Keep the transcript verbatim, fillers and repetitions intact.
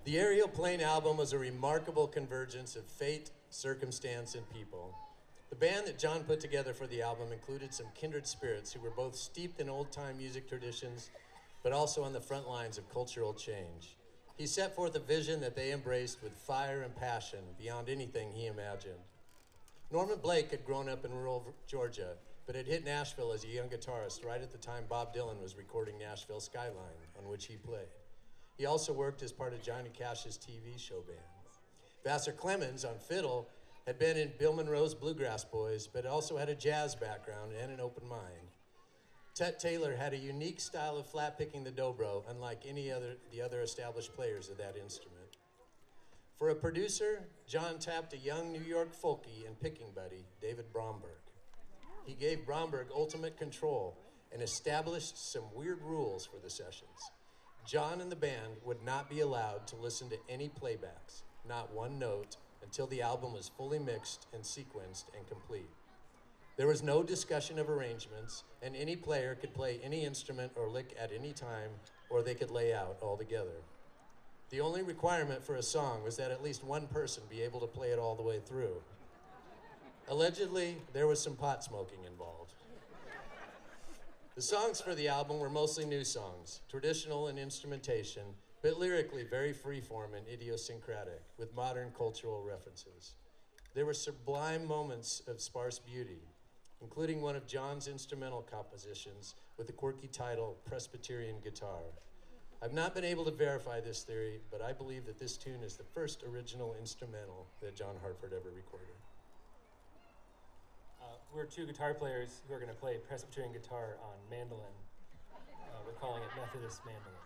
The Aerial Plane album was a remarkable convergence of fate, circumstance, and people. The band that John put together for the album included some kindred spirits who were both steeped in old-time music traditions, but also on the front lines of cultural change. He set forth a vision that they embraced with fire and passion beyond anything he imagined. Norman Blake had grown up in rural Georgia, but had hit Nashville as a young guitarist right at the time Bob Dylan was recording Nashville Skyline, on which he played. He also worked as part of Johnny Cash's T V show band. Vassar Clemens, on fiddle, had been in Bill Monroe's Bluegrass Boys, but also had a jazz background and an open mind. Tut Taylor had a unique style of flat-picking the dobro, unlike any other the other established players of that instrument. For a producer, John tapped a young New York folkie and picking buddy, David Bromberg. He gave Bromberg ultimate control and established some weird rules for the sessions. John and the band would not be allowed to listen to any playbacks, not one note, until the album was fully mixed and sequenced and complete. There was no discussion of arrangements, and any player could play any instrument or lick at any time, or they could lay out altogether. The only requirement for a song was that at least one person be able to play it all the way through. Allegedly, there was some pot smoking involved. The songs for the album were mostly new songs, traditional in instrumentation, but lyrically very freeform and idiosyncratic, with modern cultural references. There were sublime moments of sparse beauty, including one of John's instrumental compositions with the quirky title, Presbyterian Guitar. I've not been able to verify this theory, but I believe that this tune is the first original instrumental that John Hartford ever recorded. Uh, we're two guitar players who are going to play Presbyterian guitar on mandolin. Uh, we're calling it Methodist mandolin.